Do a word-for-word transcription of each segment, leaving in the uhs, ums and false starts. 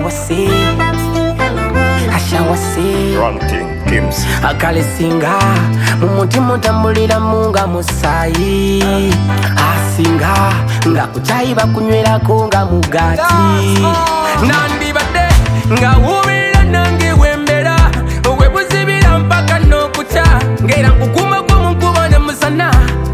wasi Asha wasi Ranting Kims Akale singa Mumutima utambulira munga musayi Asinga Nga kuchaiba kunywera konga mugati Nandi bade Nga uwira nange wembera Webuzibira mpaka no kucha Ngera nkukuma kwa munkuba na musana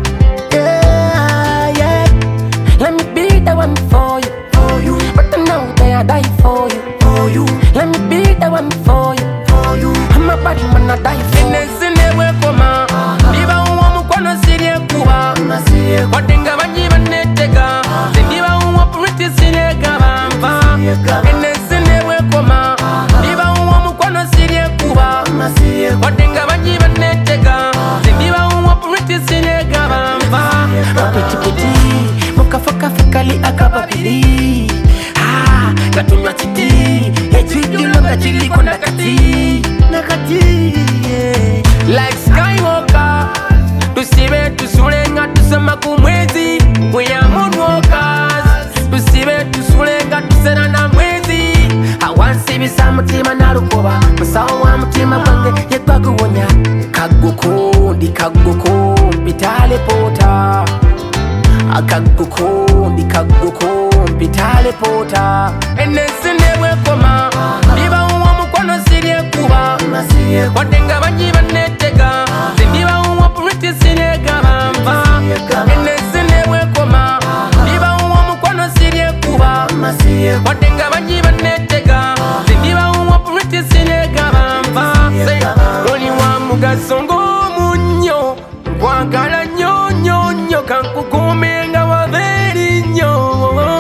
Yeah, yeah Let me be the one for you, for you. But I know that I die for you, for you. Let me be the one for you, for you. I'm a bad man, I die for you. Inesine we koma Niba uwa mukwano sirie kuwa Wadenga wanjiba netega Niba uwa puriti sirie gabamba Inesine we koma Niba uwa mukwano sirie kuwa Wadenga wanjiba netega Niba uwa puriti sirie gabamba Piti piti Muka foka fikali akababili Ah, katunywa chiti Echidi longa chili kwa nakati Nakati, yeah Like Skywalker Tusibe tusulenga tusema kumwezi We are moonwalkers Tusibe tusulenga tusena na mwezi Hawansi bisa mutima na rukoba Musawa wa mutima wange yekwa kuwonya Kagukundi kagukumbi talepota Akagukumbi kagukumbi talepota Enesine we koma Niba uwa mukwano sirie kuba Wadenga wanjiba netega Niba uwa puriti sirie gabamba Enesine we koma Niba uwa mukwano sirie kuba Wadenga wanjiba netega Niba uwa puriti sirie gabamba Oli wa mugasongo munyo Kwagala nyo nyo nyo Kankukume nga waveri nyo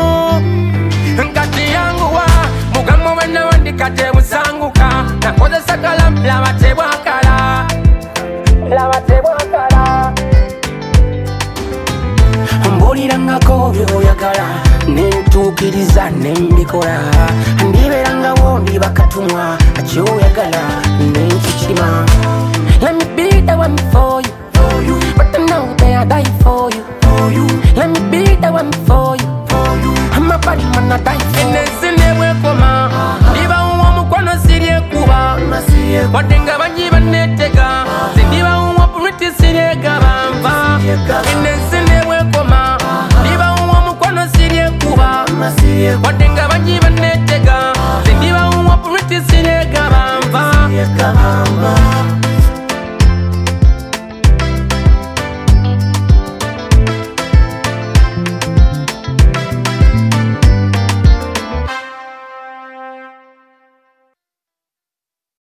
Nkati yangu wa Mugamu wana wandikate musanguka Nakoze sakala mlawate wakala Mlawate wakala Mbulira ngako vyoyagala Nentukiriza nembikola Ndibera nga wondi bakatumwa Achoyagala nenchichima Let me be the one for you, for you. But I know that I die for you, for you. Let me be the one for you, for you. I'm a bad man, I die for you. Inesine we koma Niba uwa mukwano sirie kuba Wadenga